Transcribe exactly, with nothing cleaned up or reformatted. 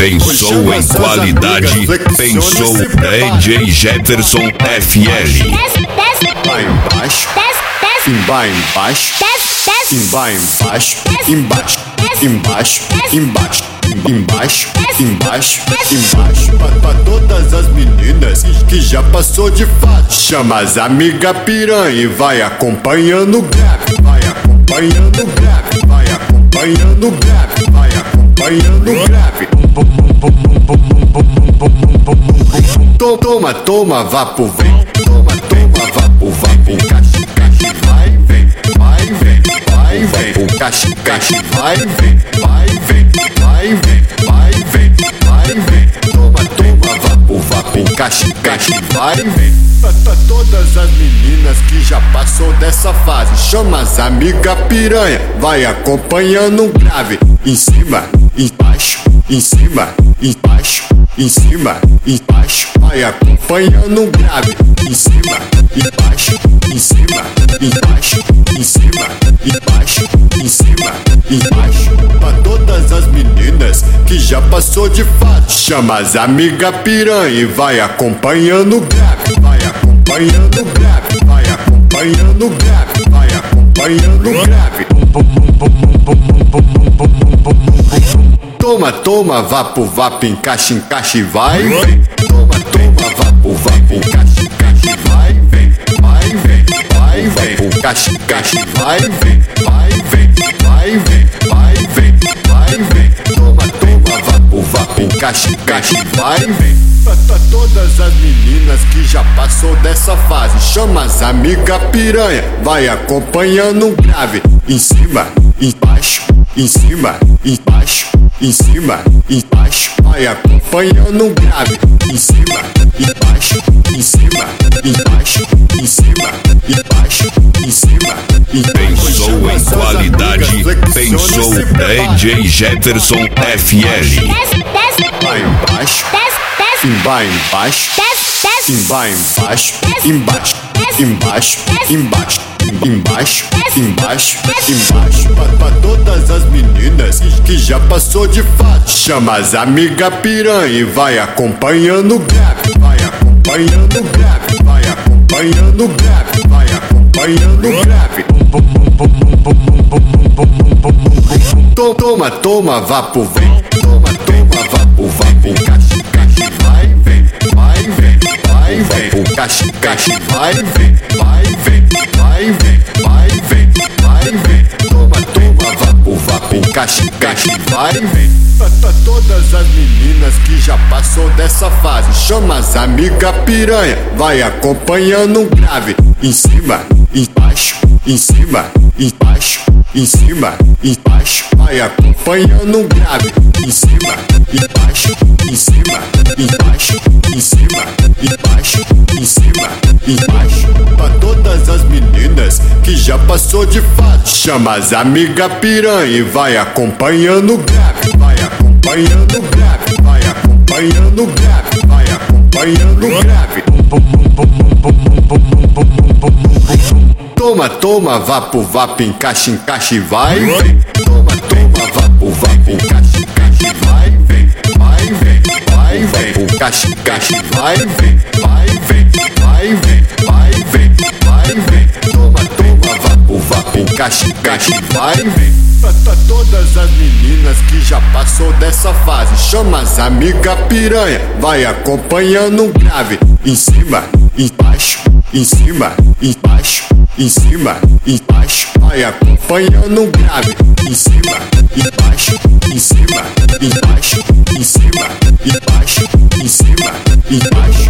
Pensou em qualidade, pensou D J Jefferson F L. Vai embaixo, embaixo, embaixo, embaixo, embaixo, embaixo, embaixo, embaixo, embaixo, embaixo. Pra, pra todas as meninas que já passou de fase, chama as amigas piranha e vai acompanhando o grave, vai acompanhando o grave, vai acompanhando o grave, vai acompanhando o grave. Toma, toma, vá pro vem, toma, toma, vá pro vá pro encaixe, encaixe, vai, vem, vai, vem, vai, vem, pro encaixe, encaixe, vai, vem, vai, vem, vai, vem, vai, vem, vai, vem, toma, toma, vá pro vá pro encaixe, encaixe, vai, vem. Pra, pra todas as meninas que já passou dessa fase, chama as amigas piranha, vai acompanhando um grave, em cima, embaixo, em cima, embaixo, em cima, embaixo, vai acompanhando um grave, em cima, embaixo, em cima, embaixo, em cima, embaixo, em cima, embaixo. Pra todas as meninas que já passou de fase, chama as amigas piranha e vai acompanhando o grave, vai acompanhando o grave, vai acompanhando o grave, vai acompanhando o grave. Toma, toma, vá pro vapo, encaixe, encaixe, vai, vem. Toma, toma, vá pro vapo, encaixe, encaixe, vai, vem, vai, vem, vai, vem, encaixe, encaixe, vai, vem, vai, vem, vai, vem, vai, vem, vai, vem. Toma, toma, vá pro vapo, encaixe, encaixe, vai, vem. Pra, pra todas as meninas que já passou dessa fase, chama as amigas piranha, vai acompanhando um grave, em cima, embaixo, em cima, embaixo, em cima, embaixo, vai acompanhando um grave, em cima, embaixo, em cima, embaixo, em cima, embaixo, em cima, embaixo. Pensou em qualidade, pensou D J Jefferson F L. Vai embaixo, embaixo, embaixo, embaixo, embaixo, embaixo, embaixo, embaixo, embaixo, embaixo. Pra, pra todas as meninas que já passou de fase, chama as amigas piranha e vai acompanhando o grave, vai acompanhando o grave, vai acompanhando o grave, vai acompanhando o grave. Toma, toma, vá pro vem, toma, toma, vá pro vá pro encaixe, encaixe, vai, vem, vai, vem, vai, vem, pro encaixe, encaixe, vai, vem, vai, vem, vai, vem, vai, vem, vai, vem. Toma, toma, vá pro vá pro encaixe, encaixe, vai, vem. Pra, pra todas as meninas que já passou dessa fase, chama as amigas piranha, vai acompanhando um grave, em cima, embaixo, em cima, embaixo, em cima, embaixo, vai acompanhando um grave, em cima, embaixo, em cima, embaixo, em cima, embaixo, em cima, embaixo. Pra todas as meninas que já passou de fase, chama as amigas piranha e vai acompanhando o grave, vai acompanhando o grave, vai acompanhando o grave, vai acompanhando o grave. Toma, toma, vá pro vapo, encaixe, encaixe, vai, vem. Toma, toma, vá pro vapo, encaixe, encaixe, vai, vem, vai, vem, vai, vem, encaixe, encaixe, vai, vem, vai, vem, vai, vem, vai, vem, vai, vem. Toma, toma, vá pro vapo, encaixe, encaixe, vai, vem. Pra, pra todas as meninas que já passou dessa fase, chama as amigas piranha, vai acompanhando um grave, em cima, embaixo, em cima, embaixo, em cima, embaixo, vai acompanhando um grave, em cima, embaixo, em cima, embaixo, em cima, embaixo, em cima, embaixo.